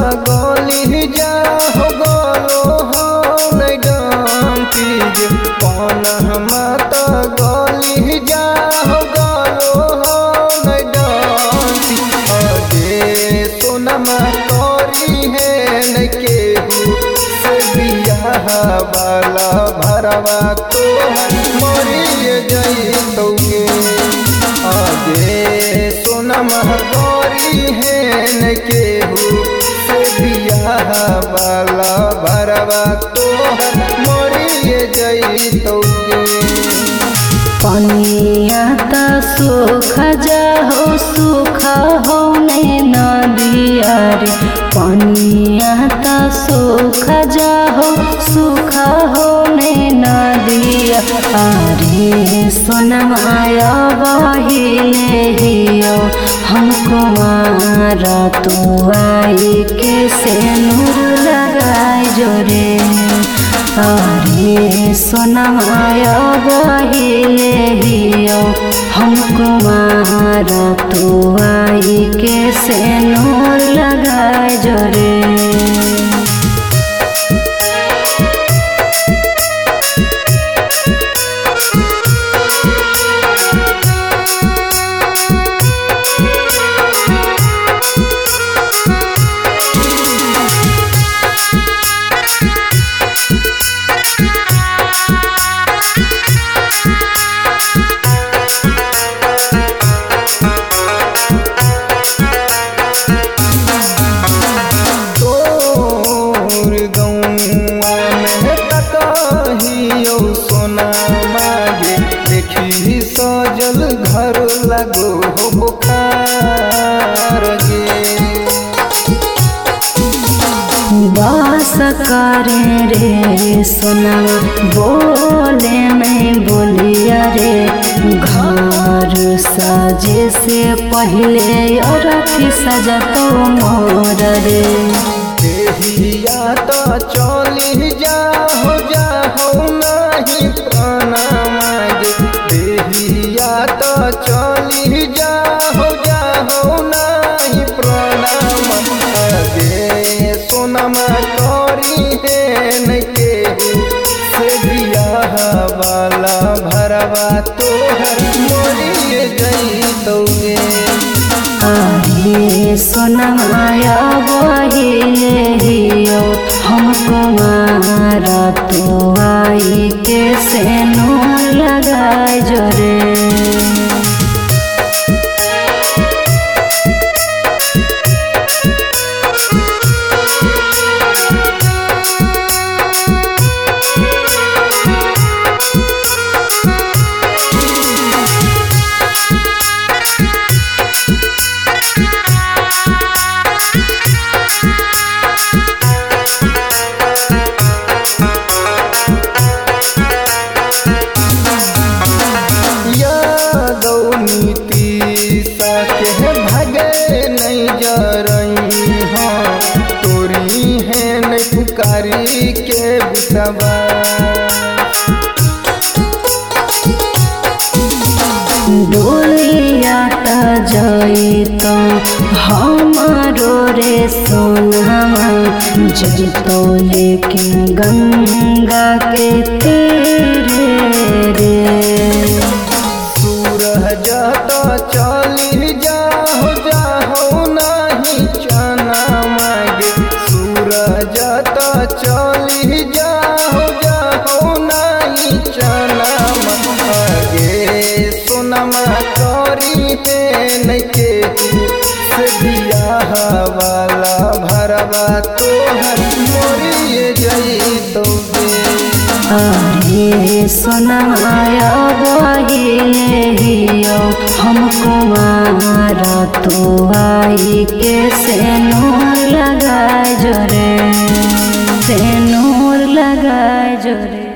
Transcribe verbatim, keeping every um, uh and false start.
गली जा हो गलो हो नहीं डांटी जे पान मत गली जा हो गलो हो नहीं डांटी अजे सोनमा करी है नहीं केहू से बियाह वाला भरवा तो मरिए जैतौगे अजे सोनमा करी है न केहू से बियाह वाला भरवा तो मरिए जैतौगे। पनिया त सुख जाहो सुख हो नहीं नदिया रे पनिया त सुख जाहो सुख हो नहीं नदिया अरे सोनमाया बहिले हियो हमको मारा तू आई के से नूर लगाए जोरे अरे सोनमाया बहिले हियो हमको मारा तू आई के से नूर लगाए जोरे। देखी सजल घर लगो हो बुखार गे बास करे रे सोना बोले नहीं बोलिया रे घर सजे से पहले और सजा तो मोर रे देहिया तो चली जा हो जा हो नहीं प्राणा मागे देहिया तो चली जा हो जा हो नहीं प्राणा मागे सोनमा करी है न केहू से बियाह वाला भरवा तो मरिए जैतौगे अरे सोनमाया बहिले हियो हमको मारा तू आई के से नूर लगाए जोरे। पुकारी के बिसवा डोलिया त जई तो हमारो रे सोनामा जइतो लेकिन गंगा के तेरे रे सूरज तो चली जा हो जा हो नहीं चना मागे सूरज तो चली जा हो जा हो नहीं चना मागे सोनमा करी है न केहू से बियाह वाला भरवा तो मरिए जैतौगे अरे सोनमाया बहिले हियो हमको मारा तू आई के से नूर लगाए जोरे से नूर लगाए जोरे।